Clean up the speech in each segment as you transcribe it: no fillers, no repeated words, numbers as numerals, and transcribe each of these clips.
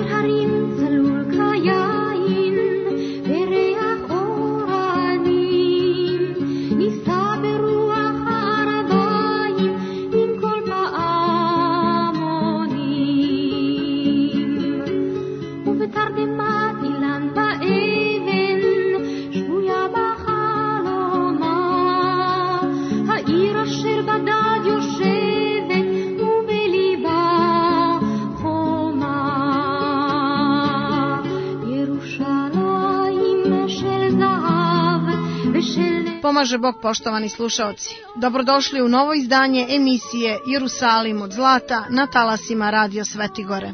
Pomaže Bog, poštovani slušaoci. Dobrodošli u novo izdanje emisije Jerusalim od zlata na talasima Radio Svetigore.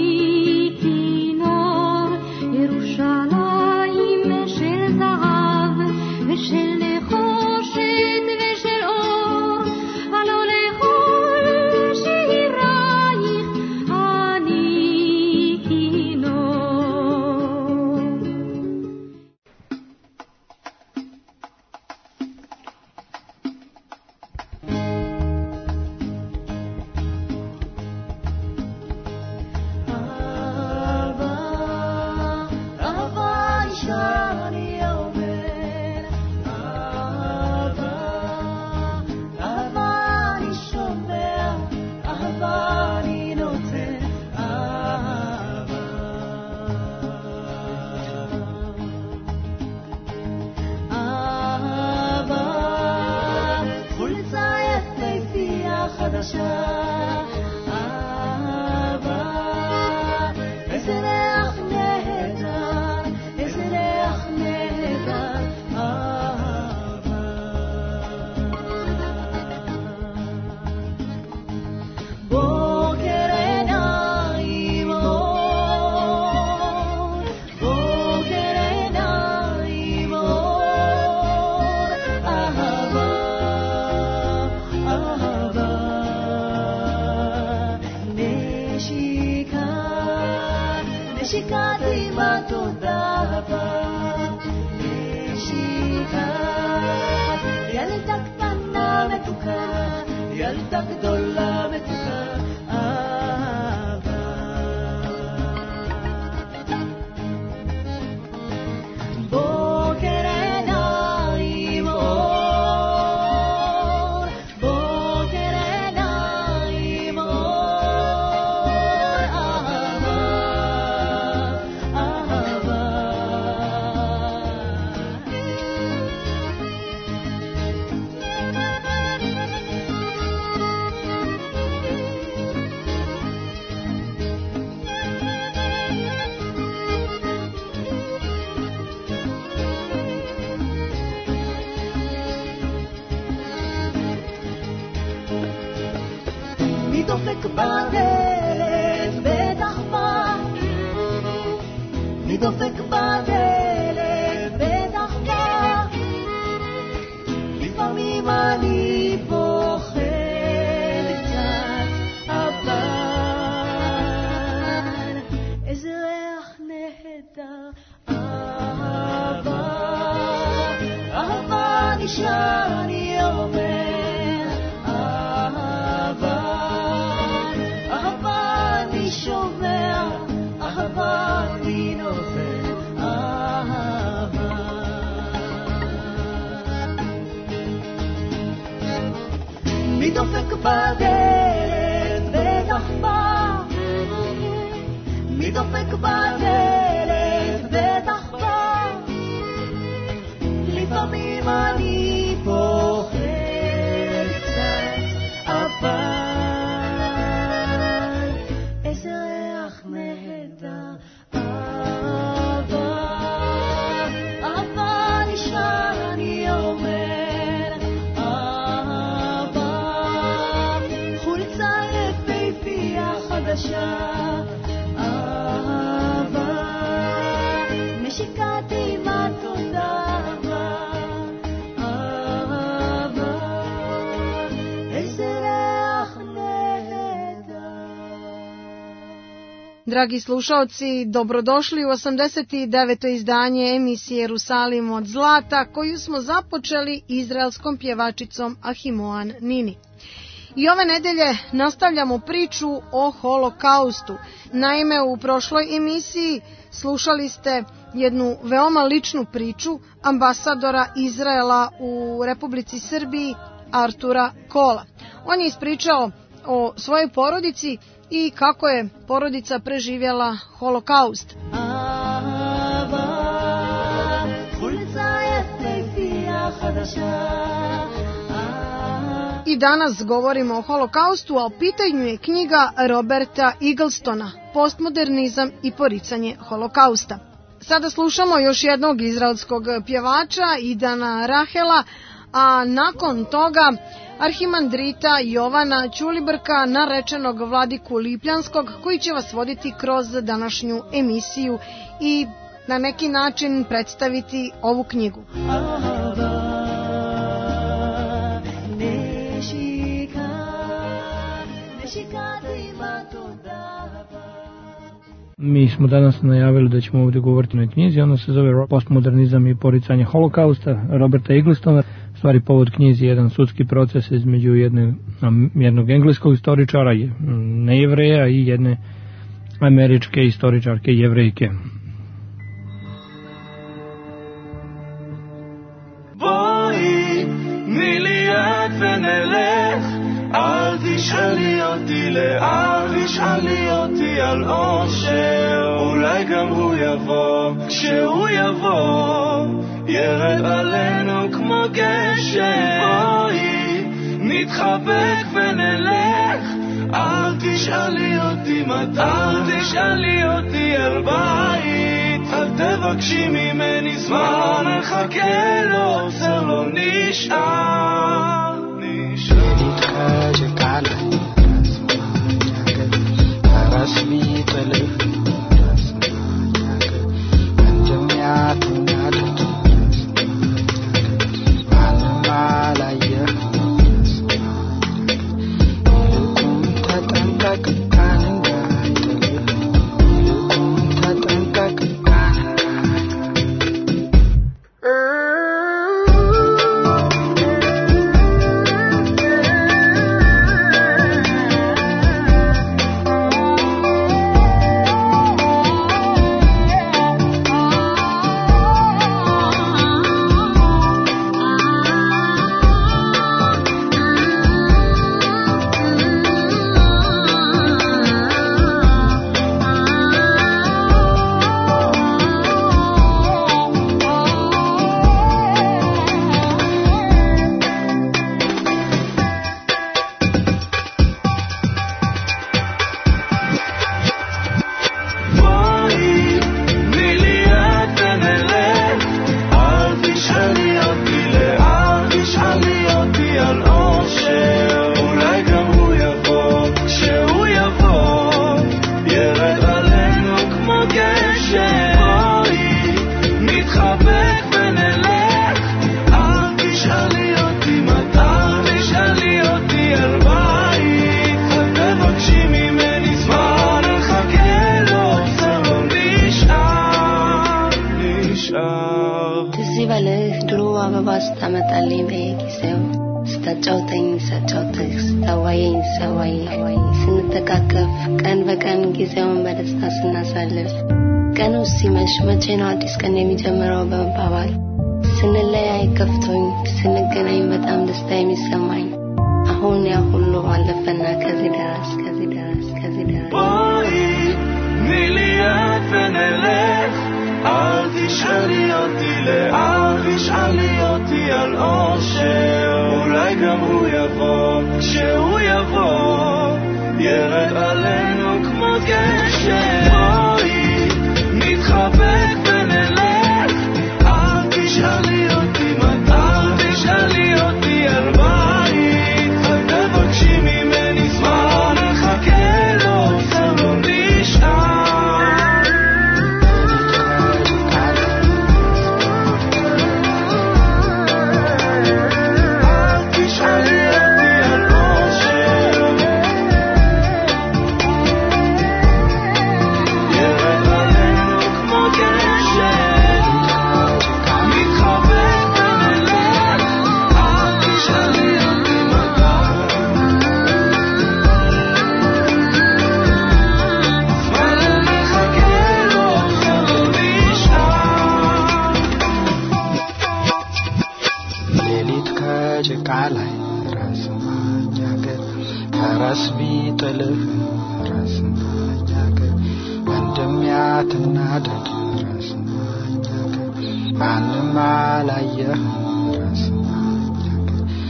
Dragi slušalci, dobrodošli u 89. izdanje emisije Jerusalim od zlata, koju smo započeli izraelskom pjevačicom Ahimoan Nini. I ove nedelje nastavljamo priču o holokaustu. Naime, u prošloj emisiji slušali ste jednu veoma ličnu priču ambasadora Izraela u Republici Srbiji Artura Kola. On je ispričao o svojoj porodici i kako je porodica preživjela holokaust. I danas govorimo o holokaustu, a u pitanju je knjiga Roberta Eaglestona Postmodernizam i poricanje holokausta. Sada slušamo još jednog izraelskog pjevača Idana Rahela, a nakon toga arhimandrita Jovana Ćulibrka, narečenog vladiku Lipljanskog, koji će vas voditi kroz današnju emisiju i na neki način predstaviti ovu knjigu. Mi smo danas najavili da ćemo ovdje govoriti o knjizi, ona se zove Postmodernizam i poricanje holokausta Roberta Eaglestona. Stvari povod knjizi je jedan sudski proces između jednog engleskog istoričara, nejevreja, i jedne američke istoričarke jevrejke. בואי, תני לי יד ונלך, אל תשאלי אותי לאן, תשאלי אותי על אושר, אולי גם הוא יבוא, כשהוא יבוא, ירד עלינו כמו גשם. בואי, נתחבק ונלך, אל תשאלי אותי מתי, אל תשאלי אותי על בית, אל תבקשי ממני זמן, נחכה לו, עוצר לא נשאר, נשאר. ፈረስ ቢጥልህ ረስናኛከ ወንድም ያትናደድ ረስናኛከ ማንም አላየህ ረስናኛከ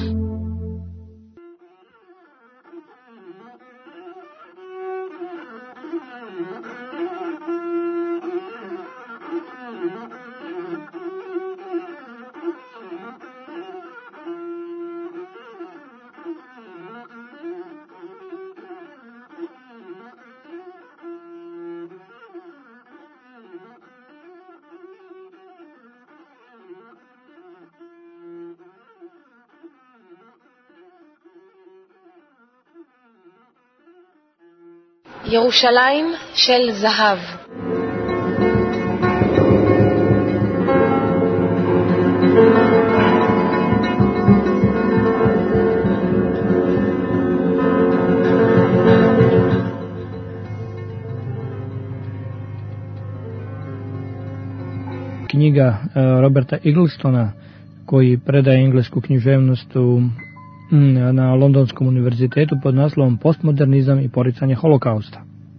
ירושלים של זהב. Knjiga Roberta Egglestona koji predaje englesku književnost na Londonskom univerzitetu pod naslovom Postmodernizam i poricanje holokausta.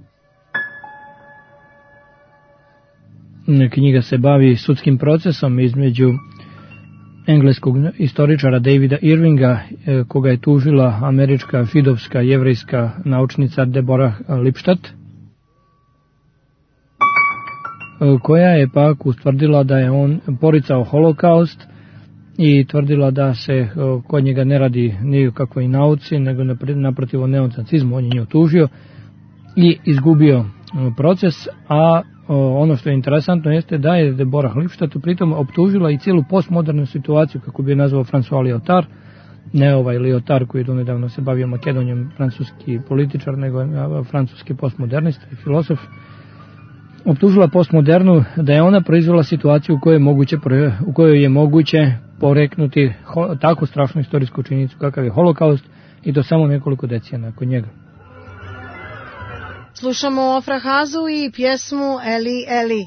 Knjiga se bavi sudskim procesom između engleskog istoričara Davida Irvinga, koga je tužila američka židovska jevrejska naučnica Deborah Lipstadt, koja je pak ustvrdila da je on poricao holokaust i tvrdila da se kod njega ne radi ni o kakvoj nauci, nego naprotiv o neonacizmu. On je nju tužio i izgubio proces, a ono što je interesantno jeste da je Deborah Lipstadt pritom optužila i cijelu postmodernu situaciju, kako bi je nazvao François Lyotard, ne ovaj Lyotard koji je donedavno se bavio Makedonijom, francuski političar, nego francuski postmodernista i filosof. Optužila postmodernu da je ona proizvela situaciju u kojoj je moguće poreknuti tako strašnu istorijsku činjenicu kakav je holokaust i to samo nekoliko decenija nakon njega. Slušamo Ofra Hazu i pjesmu Eli Eli.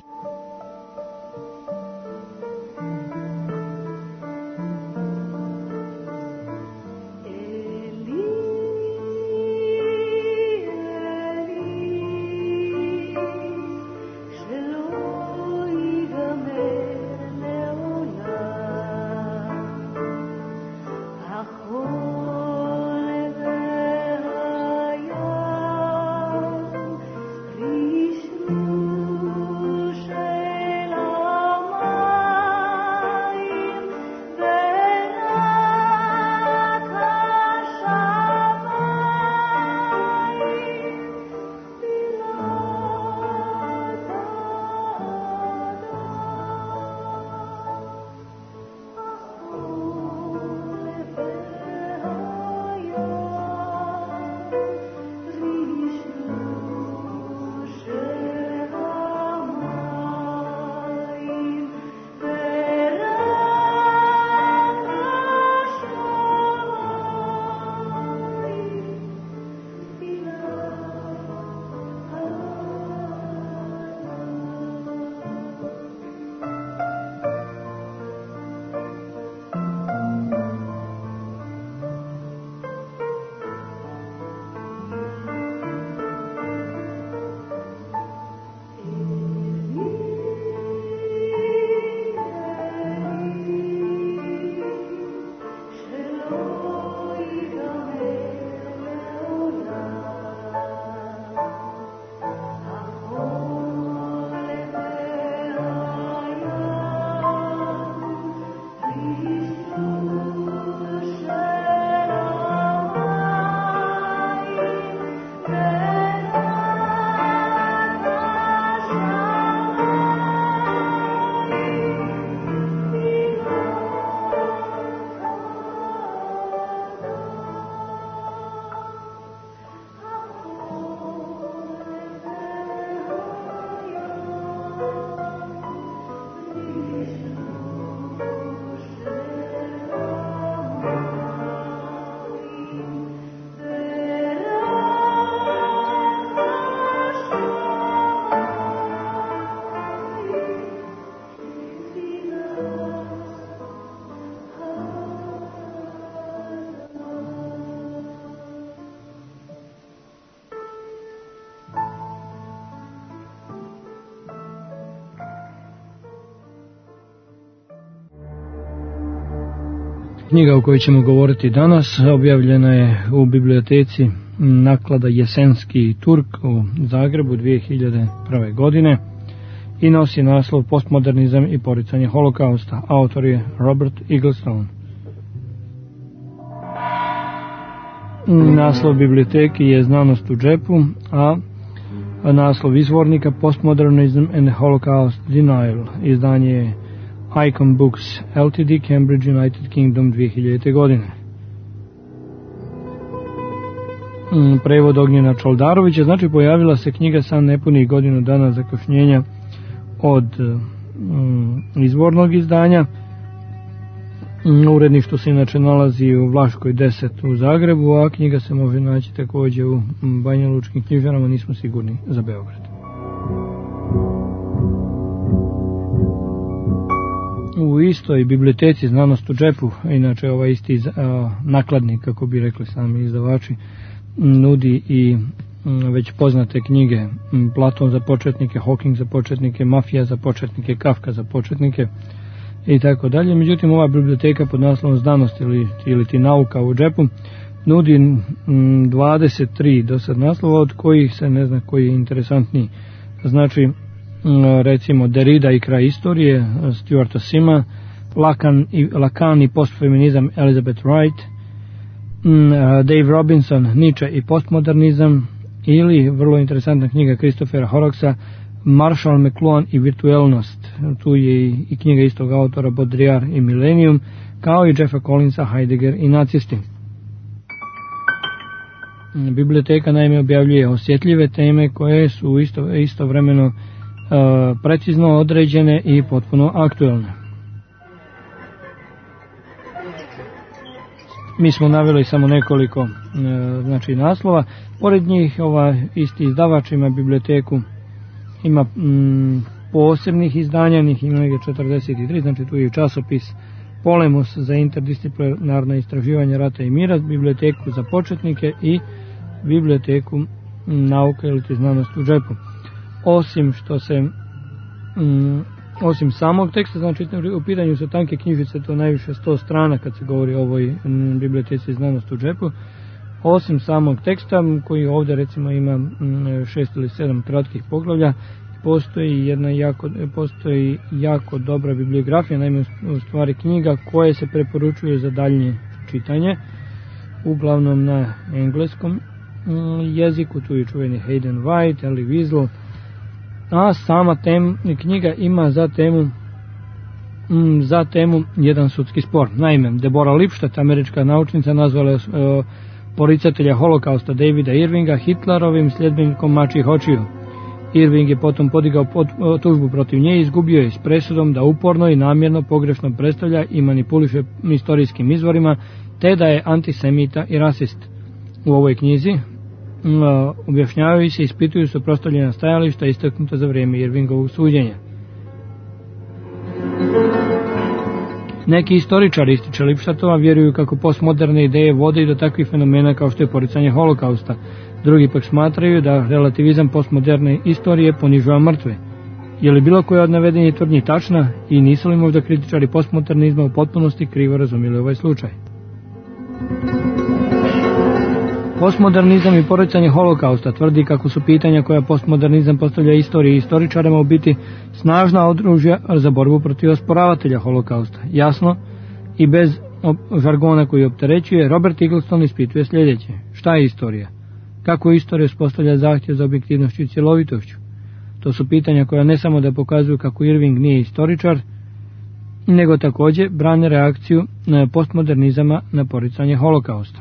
Shall Knjiga o kojoj ćemo govoriti danas objavljena je u biblioteci naklada Jesenski Turk u Zagrebu 2001. godine i nosi naslov Postmodernizam i poricanje holokausta. Autor je Robert Eaglestone. Naslov biblioteki je Znanost u džepu, a naslov izvornika Postmodernism and Holocaust Denial. Izdanje je Icon Books Ltd. Cambridge, United Kingdom 2000. godine. Prevod Ognjena Čoldarovića. Znači, pojavila se knjiga sa nepunih godinu dana zakašnjenja od izvornog izdanja. Uredništvo se inače nalazi u Vlaškoj 10 u Zagrebu, a knjiga se može naći također u banjalučkim knjižarama, nismo sigurni za Beograd. U istoj biblioteci Znanost u džepu, inače ovaj isti nakladnik, kako bi rekli sami izdavači, nudi i već poznate knjige Platon za početnike, Hawking za početnike, Mafija za početnike, Kafka za početnike i tako dalje. Međutim, ova biblioteka pod naslovom Znanost ili ti nauka u džepu nudi 23 do sad naslova, od kojih se ne zna koji je interesantniji. Znači, recimo Derrida i kraj istorije Stuarta Sima, Lacan i postfeminizam Elizabeth Wright, Dave Robinson, Nietzsche i postmodernizam, ili vrlo interesantna knjiga Christophera Horrocksa Marshall McLuhan i virtuelnost. Tu je i knjiga istog autora Baudrillard i Millennium, kao i Jeffa Collinsa Heidegger i nacisti. Biblioteka naime objavljuje osjetljive teme koje su istovremeno precizno određene i potpuno aktuelne. Mi smo naveli samo nekoliko naslova. Pored njih isti izdavač ima biblioteku, ima posebnih izdanja, njih ima 43, znači tu je časopis Polemus za interdisciplinarno istraživanje rata i mira, biblioteku za početnike i biblioteku nauke ili znanost u džepu. Osim samog teksta, znači u pitanju su tanke knjižice, to najviše 100 strana kad se govori o ovoj biblioteci Znanost u džepu. Osim samog teksta, koji ovdje recimo ima 6 ili 7 kratkih poglavlja, postoji jako dobra bibliografija, naime u stvari knjiga koje se preporučuje za daljnje čitanje, uglavnom na engleskom jeziku. Tu je čuveni Hayden White, Elie Wiesel, a sama knjiga ima za temu jedan sudski spor. Naime, Deborah Lipstadt, američka naučnica, nazvala je poricatelja holokausta Davida Irvinga Hitlerovim sljedbenikom mačjih očiju. Irving je potom podigao tužbu protiv nje i izgubio je s presudom da uporno i namjerno pogrešno predstavlja i manipuliše istorijskim izvorima, te da je antisemita i rasist. U ovoj knjizi objašnjavaju se i ispituju suprotstavljena stajališta istaknuta za vrijeme Irvingovog suđenja. Neki istoričari, ističe Lipstadtova, vjeruju kako postmoderne ideje vode i do takvih fenomena kao što je poricanje holokausta. Drugi pak smatraju da relativizam postmoderne istorije ponižava mrtve. Je li bilo koja od navedenih tvrdnji tačna i nisu li možda kritičari postmodernizma u potpunosti krivo razumjeli ovaj slučaj? Postmodernizam i poricanje holokausta tvrdi kako su pitanja koja postmodernizam postavlja istoriji i istoričarima u biti snažna oružja za borbu protiv osporavatelja holokausta. Jasno i bez žargona koji opterećuje, Robert Eaglestone ispituje sljedeće. Šta je istorija? Kako istorija uspostavlja zahtjev za objektivnošću i cjelovitošću? To su pitanja koja ne samo da pokazuju kako Irving nije istoričar, nego također brane reakciju postmodernizama na poricanje holokausta.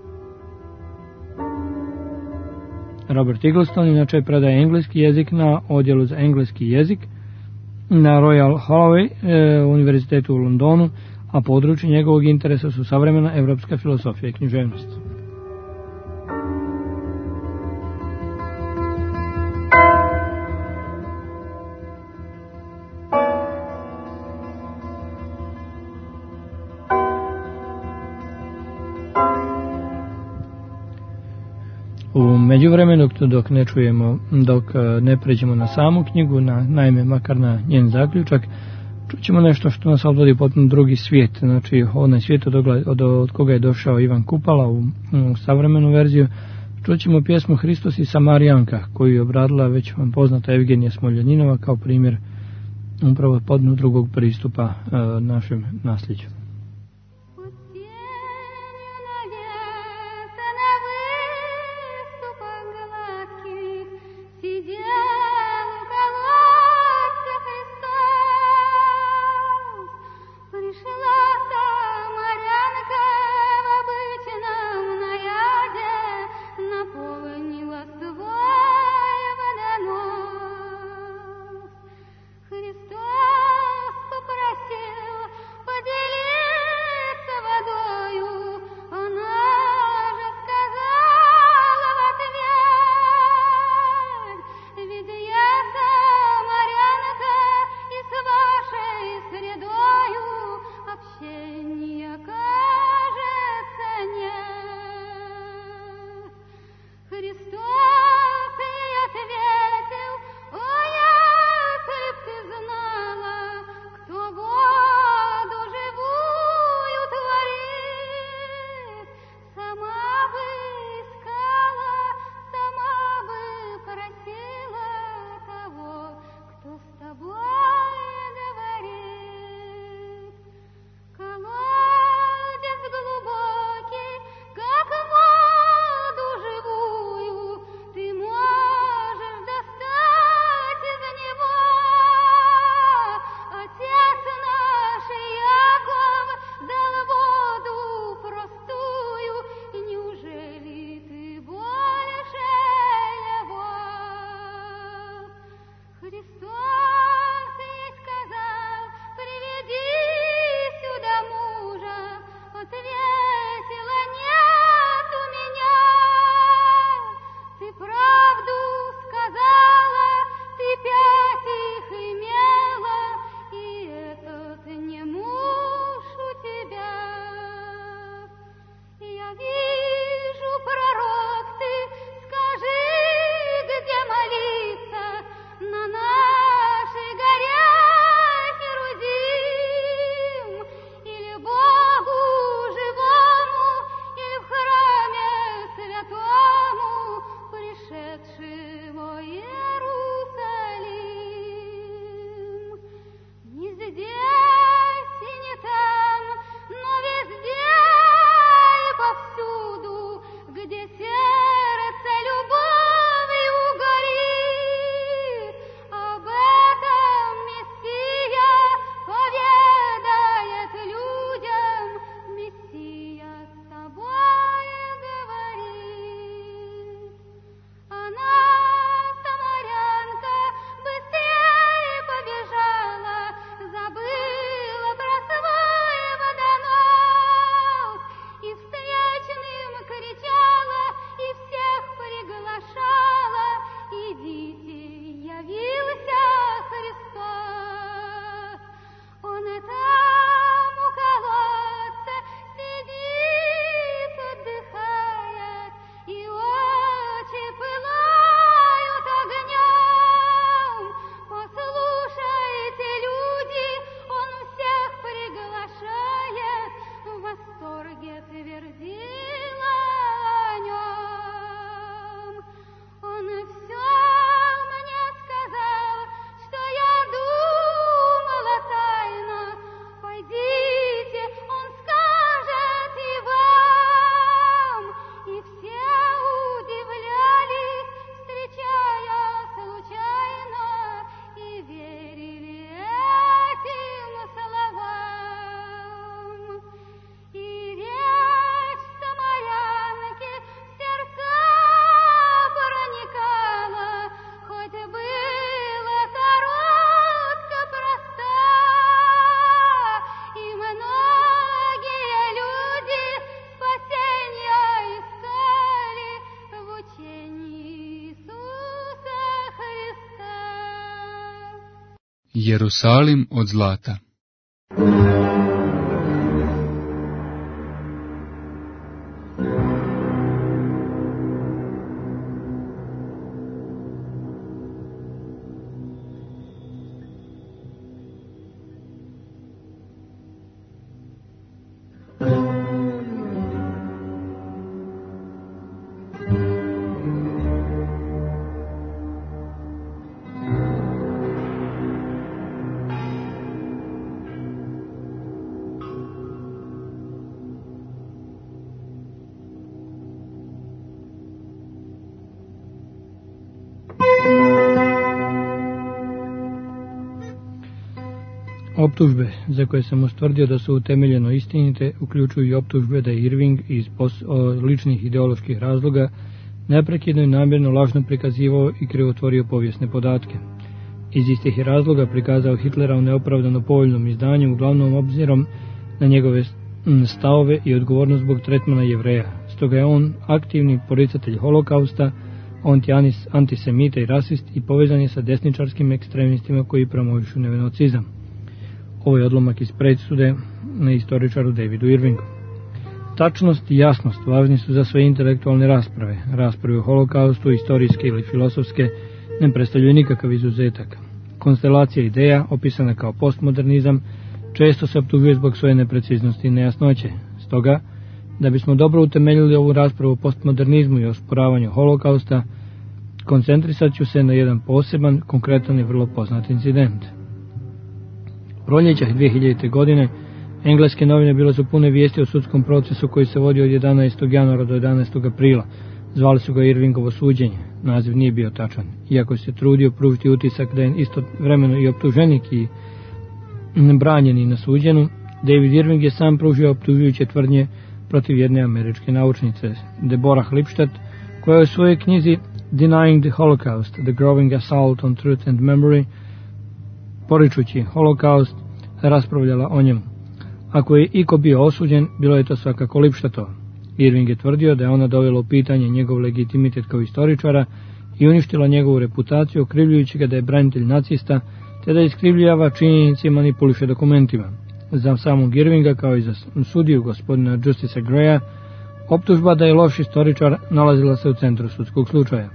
Robert Eaglestone inače predaje engleski jezik na odjelu za engleski jezik na Royal Holloway univerzitetu u Londonu, a područje njegovog interesa su savremena evropska filosofija i književnost. U međuvremenu, dok ne pređemo na samu knjigu, naime makar na njen zaključak, Čućemo nešto što nas odvodi potpuno drugi svijet, znači onaj svijet od koga je došao Ivan Kupala u savremenu verziju. Čućemo pjesmu Hristos i Samarijanka, koju je obradila već vam poznata Evgenija Smoljaninova kao primjer upravo potpuno drugog pristupa našem nasljeđu. Jerusalim od zlata. Optužbe za koje sam ustvrdio da su utemeljeno istinite uključuju i optužbe da je Irving iz ličnih ideoloških razloga neprekidno i namjerno lažno prikazivao i krivotvorio povijesne podatke. Iz istih je razloga prikazao Hitlera u neopravdano povoljnom izdanju, uglavnom obzirom na njegove stavove i odgovornost zbog tretmana Jevreja. Stoga je on aktivni poricatelj holokausta, antisemita i rasist i povezan je sa desničarskim ekstremistima koji promovišu neonacizam. Ovo je odlomak iz presude na istoričaru Davidu Irvingu. Tačnost i jasnost važni su za sve intelektualne rasprave. Rasprave o holokaustu, istorijske ili filosofske, ne predstavljaju nikakav izuzetak. Konstelacija ideja, opisana kao postmodernizam, često se optužuje zbog svoje nepreciznosti i nejasnoće. Stoga, da bismo dobro utemeljili ovu raspravu o postmodernizmu i osporavanju holokausta, koncentrisat ću se na jedan poseban, konkretan i vrlo poznat incident. Proljeća 2000. godine engleske novine bile su pune vijesti o sudskom procesu koji se vodio od 11. januara do 11. aprila. Zvali su ga Irvingovo suđenje. Naziv nije bio tačan. Iako se trudio pružiti utisak da je istovremeno i optuženik i branjeni na suđenu, David Irving je sam pružio optužujuće tvrdnje protiv jedne američke naučnice, Deborah Lipstadt, koja je u svojoj knjizi Denying the Holocaust, The Growing Assault on Truth and Memory, poričući holokaust, raspravljala o njemu. Ako je iko bio osuđen, bilo je to svakako Lipstadtova. Irving je tvrdio da je ona dovela u pitanje njegov legitimitet kao istoričara i uništila njegovu reputaciju, okrivljujući ga da je branitelj nacista, te da iskrivljava činjenice i manipuliše dokumentima. Za samog Irvinga, kao i za sudiju gospodina Justica Greya, optužba da je loš istoričar nalazila se u centru sudskog slučaja.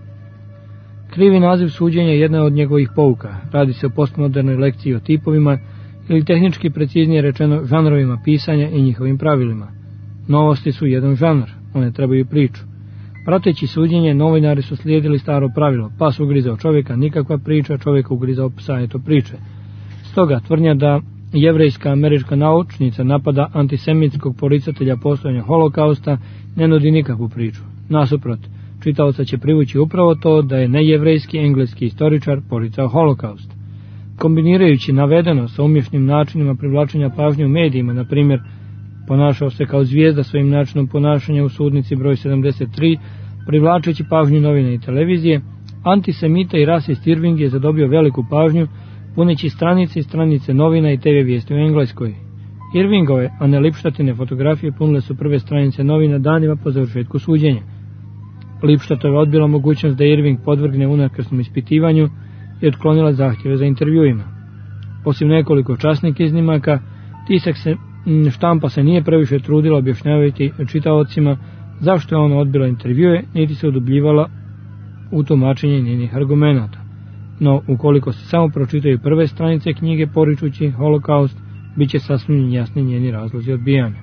Krivi naziv suđenja je jedna od njegovih pouka. Radi se o postmodernoj lekciji o tipovima ili tehnički preciznije rečeno žanrovima pisanja i njihovim pravilima. Novosti su jedan žanr, one trebaju priču. Prateći suđenje, novinari su slijedili staro pravilo, pas ugrizao čovjeka, nikakva priča, čovjek ugrizao psa, eto priče. Stoga tvrdnja da jevrejska američka naučnica napada antisemitskog poricatelja postojanja holokausta ne nudi nikakvu priču. Nasuprot, čitaoca će privući upravo to da je nejevrejski engleski istoričar poricao holokaust. Kombinirajući navedeno sa umješnim načinima privlačenja pažnje u medijima, na primjer, ponašao se kao zvijezda svojim načinom ponašanja u sudnici broj 73, privlačeći pažnju novina i televizije, antisemita i rasist Irving je zadobio veliku pažnju, puneći stranice i stranice novina i TV vijesti u Engleskoj. Irvingove, a ne Lipstadtine fotografije punile su prve stranice novina danima po završetku suđenja. Lipstadtova je odbila mogućnost da Irving podvrgne unakrsnom ispitivanju i otklonila zahtjeve za intervjuima. Osim nekoliko časnih iznimaka, štampa se nije previše trudila objašnjavati čitaocima zašto je ona odbila intervjue, niti se udubljivala u tumačenje njenih argumenata. No, ukoliko se samo pročitaju prve stranice knjige poričući holokaust, bit će sasvim jasni njeni razlozi odbijanja.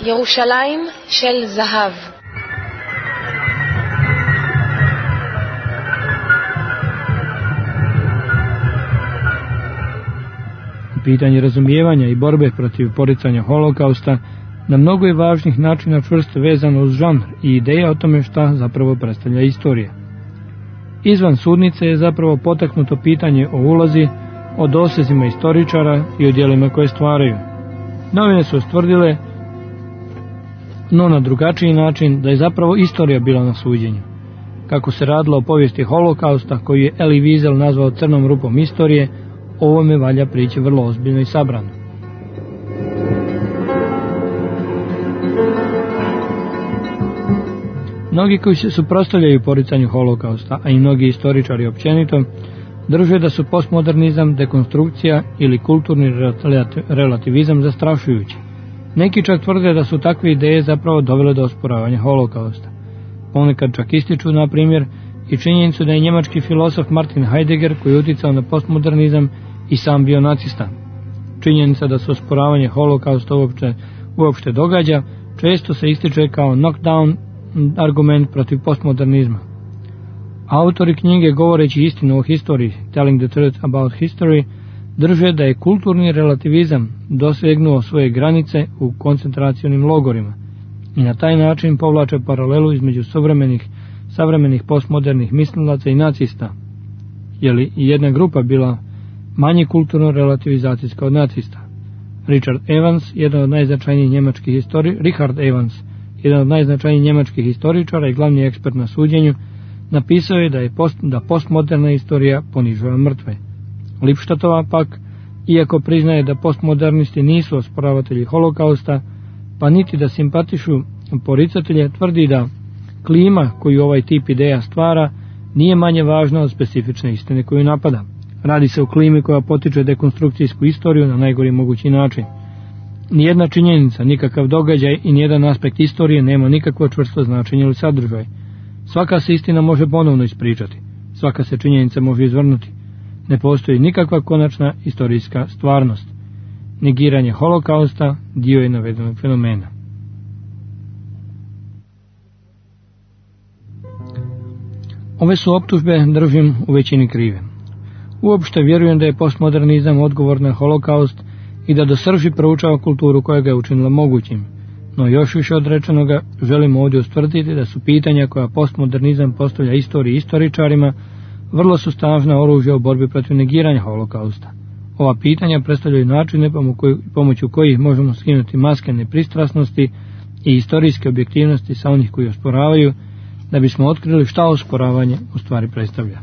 ירושלים של זהב. Pitanje razumijevanja i borbe protiv poricanja holokausta na mnogo je važnih načina čvrsto vezano uz žanr i ideja o tome šta zapravo predstavlja istorija. Izvan sudnice je zapravo potaknuto pitanje o ulozi, o dosezima istoričara i o djelima koje stvaraju. Novine su ustvrdile, no na drugačiji način, da je zapravo istorija bila na suđenju. Kako se radilo o povijesti holokausta, koju je Elie Wiesel nazvao crnom rupom istorije, o ovome valja prići vrlo ozbiljno i sabrano. Mnogi koji se suprotstavljaju poricanju holokausta, a i mnogi istoričari općenito, drže da su postmodernizam, dekonstrukcija ili kulturni relativizam zastrašujući. Neki čak tvrde da su takve ideje zapravo dovele do osporavanja holokausta. Ponekad čak ističu, na primjer, i činjenicu da je njemački filozof Martin Heidegger, koji je utjecao na postmodernizam, i sam bio nacista. Činjenica da se osporavanje holokausta uopšte događa često se ističe kao knockdown argument protiv postmodernizma. Autori knjige Govoreći istinu o historiji, Telling the Truth about History, drže da je kulturni relativizam dosegnuo svoje granice u koncentracionim logorima i na taj način povlače paralelu između savremenih postmodernih mislilaca i nacista. Je li jedna grupa bila manje kulturno relativizacijska od nacista? Richard Evans, jedan od najznačajnijih njemačkih historičara i glavni ekspert na suđenju, napisao je da postmoderna istorija ponižava mrtve. Lipštatova pak, iako priznaje da postmodernisti nisu osporavatelji holokausta, pa niti da simpatišu poricatelje, tvrdi da klima koju ovaj tip ideja stvara nije manje važna od specifične istine koju napada. Radi se o klimi koja potiče dekonstrukcijsku istoriju na najgori mogući način. Nijedna činjenica, nikakav događaj i nijedan aspekt istorije nema nikakvo čvrsto značenje ili sadržaj. Svaka se istina može ponovno ispričati, svaka se činjenica može izvrnuti. Ne postoji nikakva konačna istorijska stvarnost. Negiranje holokausta dio je navedenog fenomena. Ove su optužbe, držim, u većini krive. Uopšte vjerujem da je postmodernizam odgovor na holokaust i da do srži proučava kulturu koja ga je učinila mogućim. No još više od rečenoga želim ovdje ustvrditi da su pitanja koja postmodernizam postavlja istoriji i istoričarima vrlo su snažna oružja u borbi protiv negiranja holokausta. Ova pitanja predstavljaju načine pomoću kojih možemo skinuti maske nepristrasnosti i istorijske objektivnosti sa onih koji osporavaju, da bismo otkrili šta osporavanje u stvari predstavlja.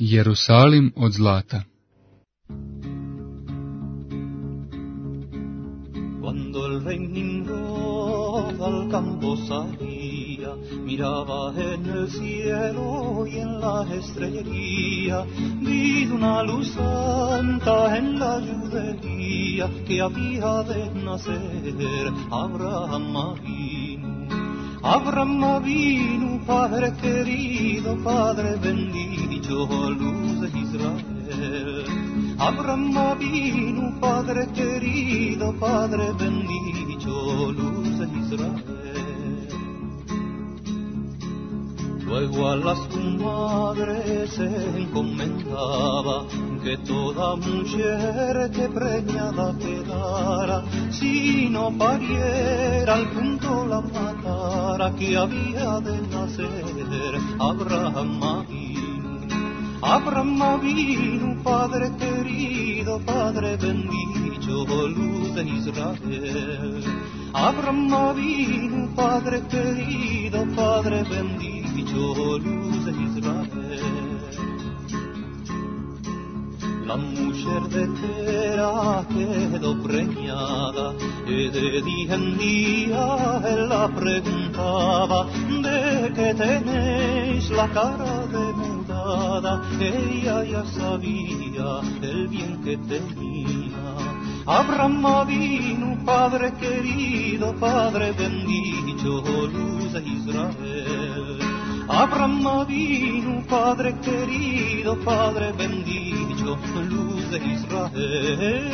Jerusalim od zlata. Cuando el rey Nimrod al campo salía, miraba en el cielo y en la estrellería, vi una luz santa en la judería, que había de nacer Abraham Avinu. Abraham Avinu, Padre querido, Padre bendito, luz de Israel. Abraham Avinu, Padre querido, Padre bendito, luz de Israel. Luego a las madres se encomendaba que toda mujer que preñada quedara, si no pariera al punto la matara, que había de nacer Abraham Avinu. Abraham Avinu, Padre querido, Padre bendito, luz de Israel. Abraham Avinu, Padre querido, Padre bendito, luz de Israel. La mujer de Tera quedó preñada, y de día en día él la preguntaba, ¿de qué tenéis la cara demudada? Ella ya sabía el bien que tenía. Abraham Avinu, Padre querido, Padre bendito, luz de Israel. Abraham Avinu, Padre querido, Padre bendito, luz de Israel.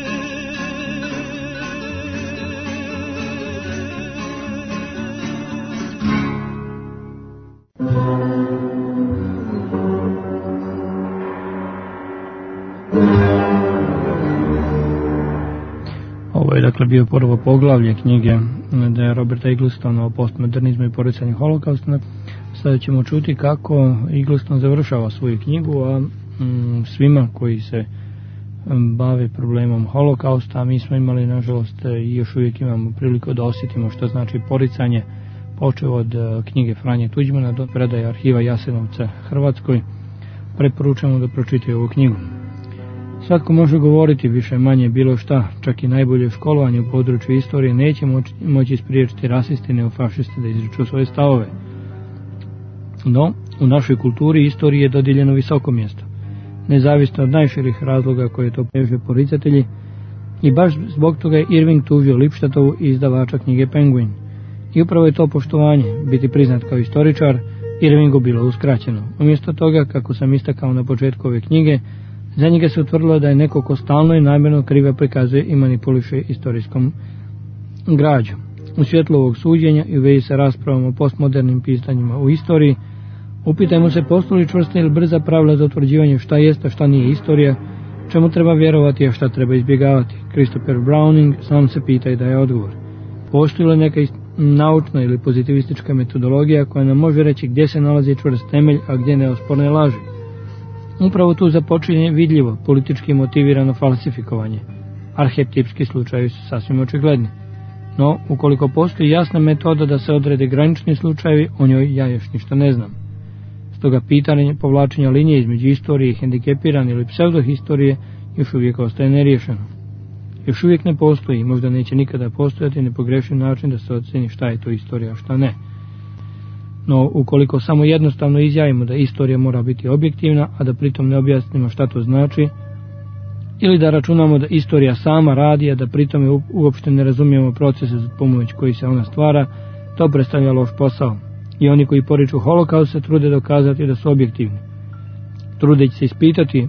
Ovo je dakle bio prvo poglavlje knjige Roberta Egglestona o postmodernizmu i poricanju holokausta. Sada ćemo čuti kako Eggleston završava svoju knjigu, a svima koji se bave problemom holokausta, mi smo imali nažalost i još uvijek imamo priliku da osjetimo što znači poricanje, počeo od knjige Franje Tuđmana do predaje arhiva Jasenovca Hrvatskoj. Preporučujemo da pročitaju ovu knjigu. Svatko može govoriti više manje bilo šta, čak i najbolje školovanje u području istorije neće moći spriječiti rasiste i neofašiste da izriču svoje stavove. No, u našoj kulturi istoriji je dodijeljeno visoko mjesto, nezavisno od najširih razloga koje to preže poricatelji, i baš zbog toga je Irving tužio Lipštatovu i izdavača knjige Penguin. I upravo je to poštovanje, biti priznat kao istoričar, Irvingu bilo uskraćeno. Umjesto toga, kako sam istakao na početku ove knjige, za njega se utvrdilo da je neko ko stalno i namjerno krivo prikazuje i manipuliše istorijskom građu. U svjetlu ovog suđenja i u vezi sa raspravom o postmodernim pitanjima u istoriji, upitajmo se postoji li čvrsta ili brza pravila za utvrđivanje šta jest, a šta nije istorija, čemu treba vjerovati, a šta treba izbjegavati. Christopher Browning sam se pita i daje odgovor. Postoji li neka naučna ili pozitivistička metodologija koja nam može reći gdje se nalazi čvrst temelj, a gdje neosporne laži? Upravo tu započinje vidljivo, politički motivirano falsifikovanje. Arhetipski slučajevi su sasvim očigledni. No, ukoliko postoji jasna metoda da se odrede granični slučajevi, o njoj ja još ništa ne znam. Stoga pitanje povlačenja linije između istorije i hendikepirane ili pseudohistorije još uvijek ostaje neriješeno. Još uvijek ne postoji i možda neće nikada postojati nepogrešiv način da se ocjeni šta je to istorija, a šta ne. No, ukoliko samo jednostavno izjavimo da istorija mora biti objektivna, a da pritom ne objasnimo šta to znači, ili da računamo da istorija sama radi, a da pritom uopšte ne razumijemo procese za pomoć koji se ona stvara, to predstavlja loš posao. I oni koji poriču holokaust se trude dokazati da su objektivni. Trudeći se ispitati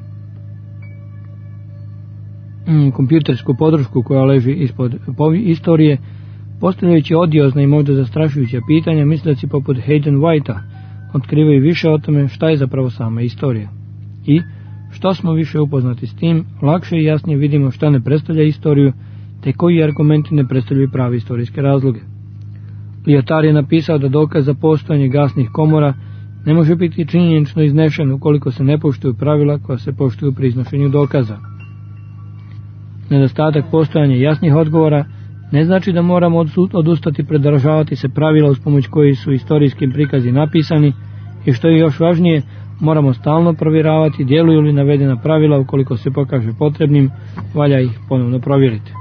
kompjutersku podršku koja leži ispod istorije, postavljajući odiozna i možda zastrašujuća pitanja, misleći poput Hayden Whitea otkrivaju više o tome šta je zapravo sama istorija. I, što smo više upoznati s tim, lakše i jasnije vidimo šta ne predstavlja istoriju, te koji argumenti ne predstavljaju pravi istorijske razloge. Lyotard je napisao da dokaz za postojanje gasnih komora ne može biti činjenično iznešen ukoliko se ne poštuju pravila koja se poštuju pri iznošenju dokaza. Nedostatak postojanja jasnih odgovora ne znači da moramo odustati pridržavati se pravila uz pomoć koji su istorijski prikazi napisani i, što je još važnije, Moramo stalno provjeravati djeluju li navedena pravila, ukoliko se pokaže potrebnim, valja ih ponovno provjeriti.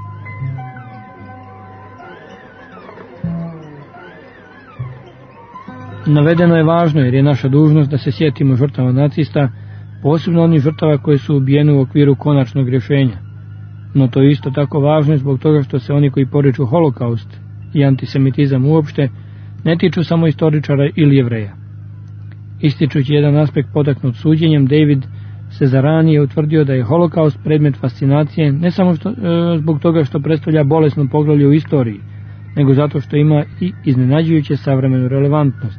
Navedeno je važno jer je naša dužnost da se sjetimo žrtava nacista, posebno onih žrtava koje su ubijene u okviru konačnog rješenja. No to je isto tako važno zbog toga što se oni koji poriču holokaust i antisemitizam uopšte ne tiču samo istoričara ili Jevreja. Ističući jedan aspekt potaknut suđenjem, David Cesarani je utvrdio da je holokaust predmet fascinacije ne samo zbog toga što predstavlja bolesno poglavlje u istoriji, nego zato što ima i iznenađujuće savremenu relevantnost.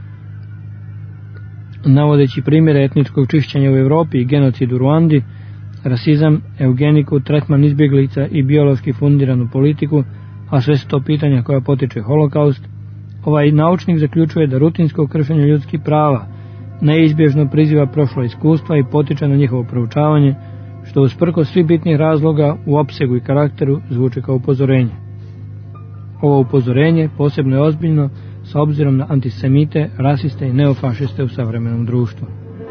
Navodeći primjere etničkog čišćenja u Europi i genocid u Ruandi, rasizam, eugeniku, tretman izbjeglica i biološki fundiranu politiku, a sve su to pitanja koja potiče holokaust, ovaj naučnik zaključuje da rutinsko kršenje ljudskih prava neizbježno priziva prošla iskustva i potiče na njihovo proučavanje, što usprkos svih bitnih razloga u opsegu i karakteru zvuči kao upozorenje. Ovo upozorenje posebno je ozbiljno s obzirom na antisemite, rasiste i neofašiste u savremenom društvu.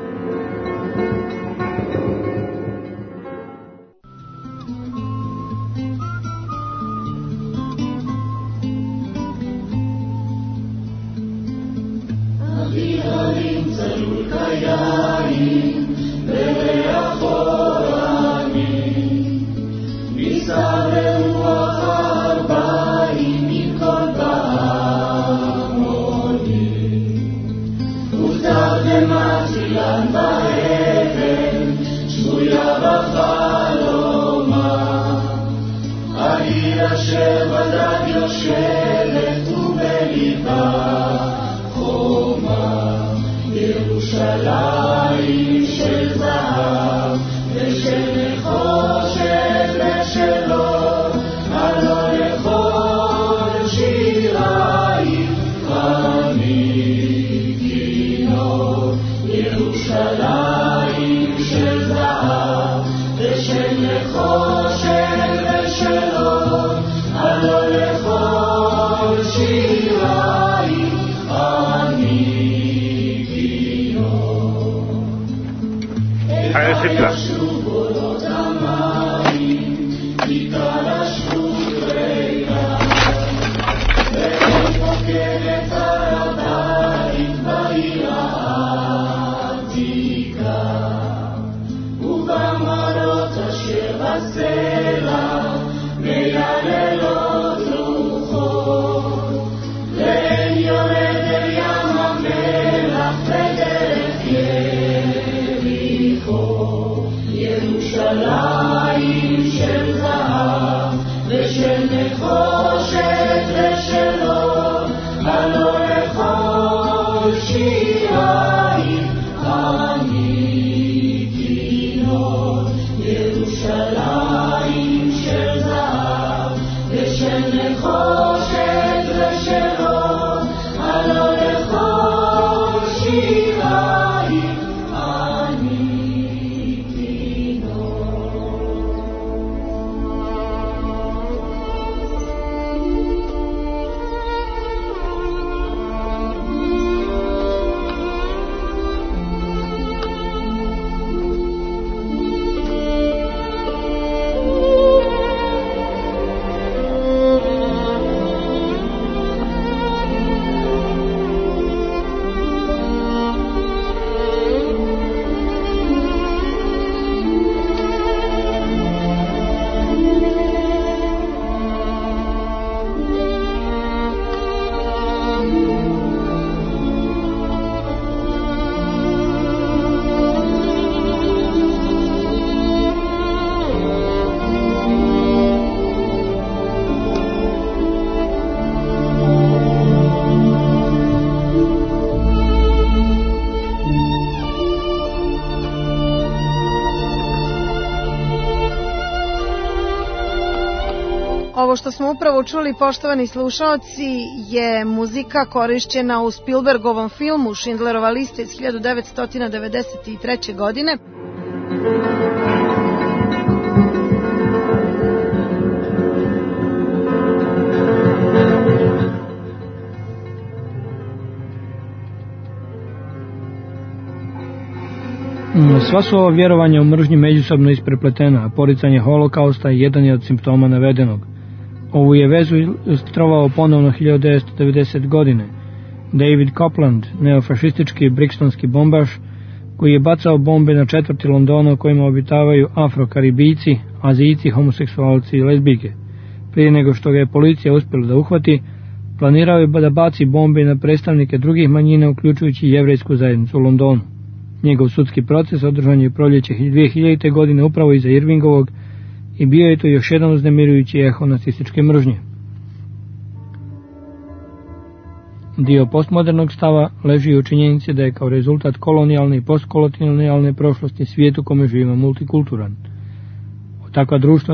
Ovo što smo upravo čuli, poštovani slušaoci, je muzika korišćena u Spielbergovom filmu Schindlerova lista iz 1993. godine. Sva su ova vjerovanja u mržnji međusobno isprepletena, a poricanje holokausta jedan je od simptoma navedenog. Ovu je vezu ilustrovao ponovno 1990. godine David Copeland, neofašistički brikstonski bombaš, koji je bacao bombe na četvrti Londona u kojima obitavaju Afro-Karibijci, Azijci, homoseksualci i lezbijke. Prije nego što ga je policija uspjela da uhvati, planirao je da baci bombe na predstavnike drugih manjina, uključujući jevrejsku zajednicu u Londonu. Njegov sudski proces održan je u proljeće 2000. godine upravo iza Irvingovog i bio je to još jedan uznemirujući eho nacističke mržnje. Dio postmodernog stava leži u činjenici da je kao rezultat kolonijalne i postkolonijalne prošlosti svijet u kome živimo multikulturan. Takva društva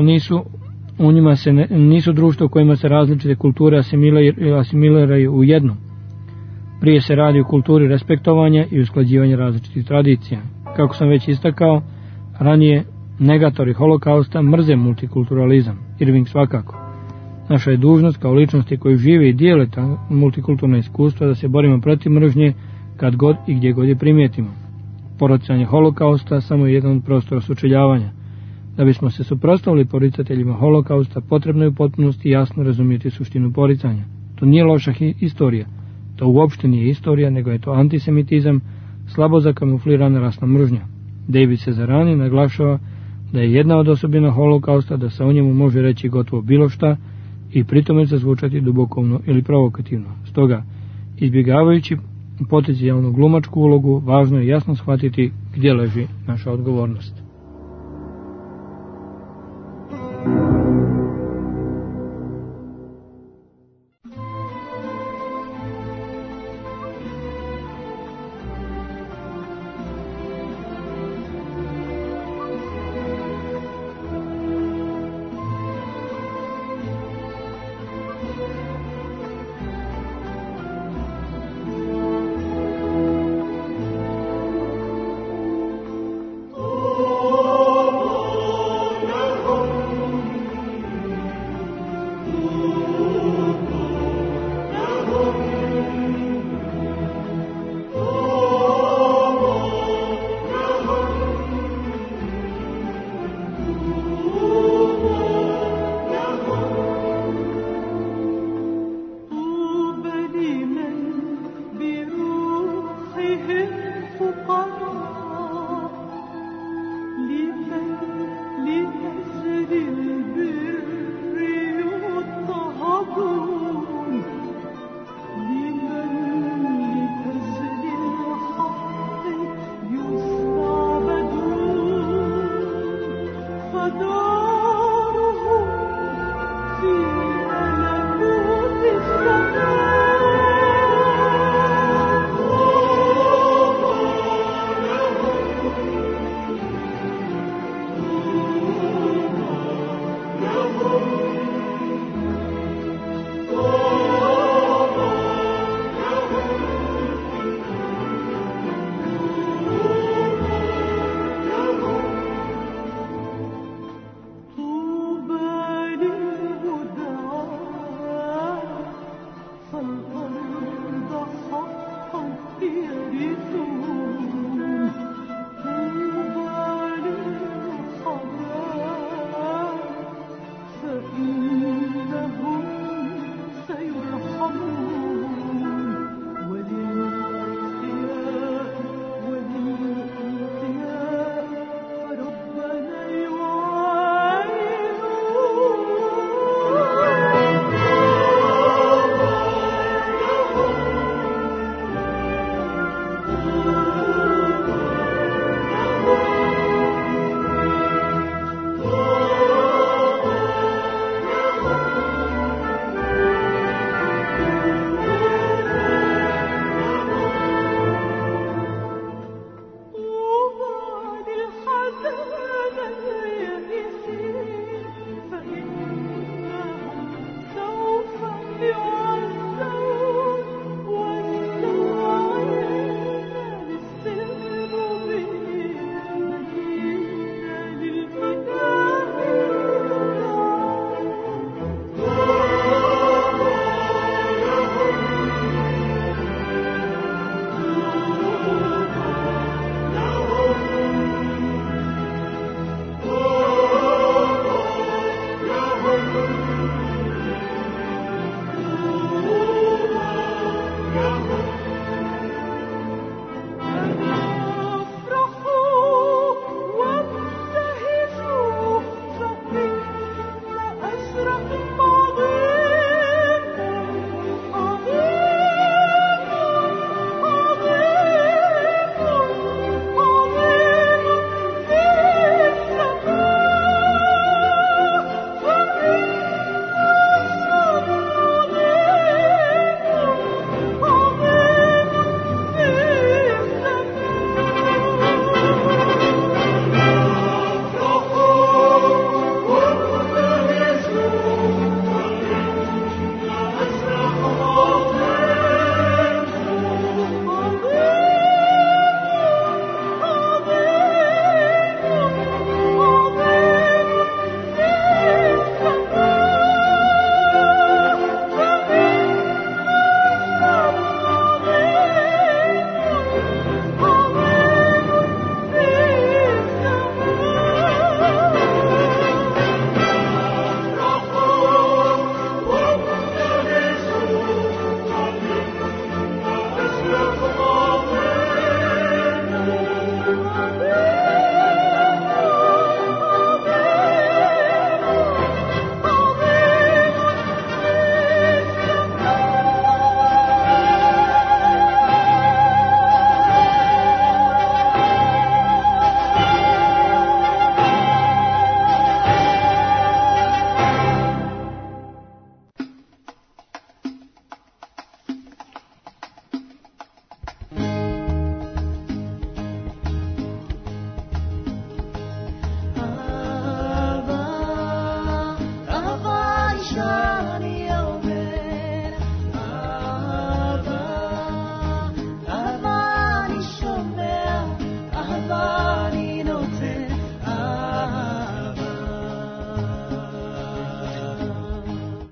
nisu društva u kojima se različite kulture asimiliraju u jedno. Prije se radi o kulturi respektovanja i usklađivanja različitih tradicija. Kako sam već istakao, ranije negatori holokausta mrze multikulturalizam, Irving svakako. Naša je dužnost kao ličnosti koji žive i dijele ta multikulturna iskustva da se borimo protiv mržnje kad god i gdje god je primijetimo. Poricanje holokausta samo je jedan od prostora sučeljavanja. Da bismo se suprotstavili poricateljima holokausta, potrebno je u potpunosti jasno razumjeti suštinu poricanja. To nije loša istorija. To uopšte nije istorija, nego je to antisemitizam, slabo zakamuflirana rasna mržnja. David Cesarani naglašava da je jedna od osobina holokausta da se o njemu može reći gotovo bilo šta i pritome zazvučati dubokovno ili provokativno. Stoga, izbjegavajući potencijalnu glumačku ulogu, važno je jasno shvatiti gdje leži naša odgovornost.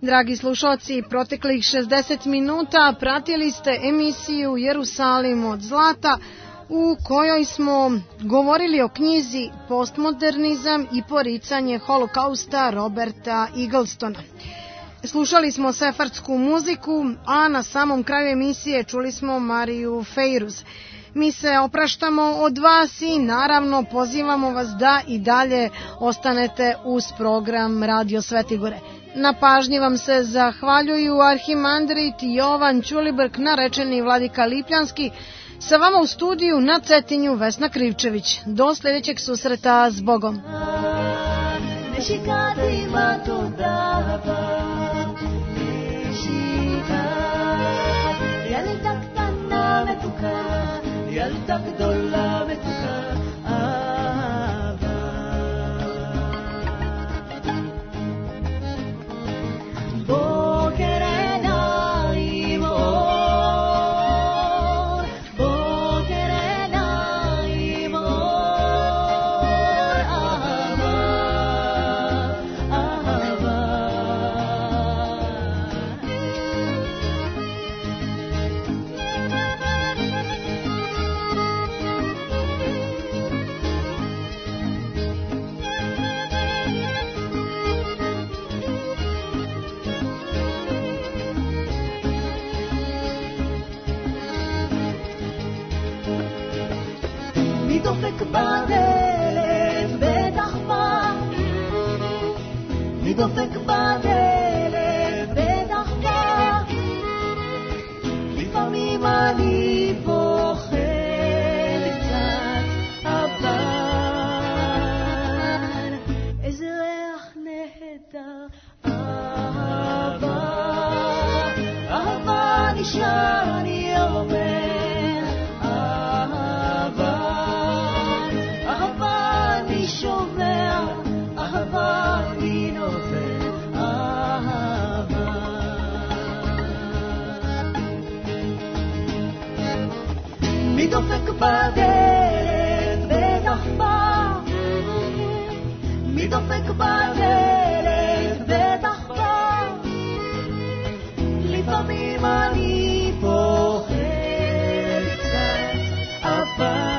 Dragi slušalci, proteklih 60 minuta pratili ste emisiju Jerusalim od zlata, u kojoj smo govorili o knjizi Postmodernizam i poricanje holokausta Roberta Eaglestona. Slušali smo sefardsku muziku, a na samom kraju emisije čuli smo Mariju Fejruz. Mi se opraštamo od vas i naravno pozivamo vas da i dalje ostanete uz program Radio Svetigore. Na pažnji vam se zahvaljuju arhimandrit Jovan Ćulibrk, narečeni Vladika Lipljanski, sa vama u studiju na Cetinju Vesna Krivčević. Do sljedećeg susreta, s Bogom. ילדה גדולה מתוקה אהבה בוקר עיניים אור בוקר עיניים אור אהבה אהבה דופק בדלת בטח בא מי דופק בדלת בטח בא לפעמים אני פוחד קצת אבל איזה ריח נהדר אהבה אהבה נשאר אני אומר שומע אהבה מי נופל אהבה מי דופק בדלת בטח בא מי דופק בדלת בטח בא לפעמים אני פוחד קצת אבל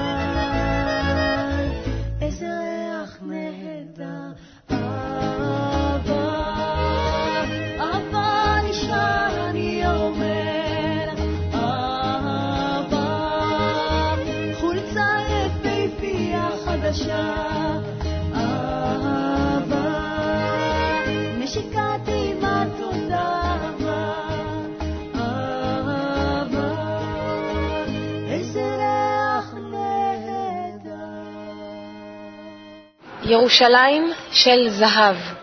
אהבה נשיקת אימת תודה אהבה איזה ריח נהדר ירושלים של זהב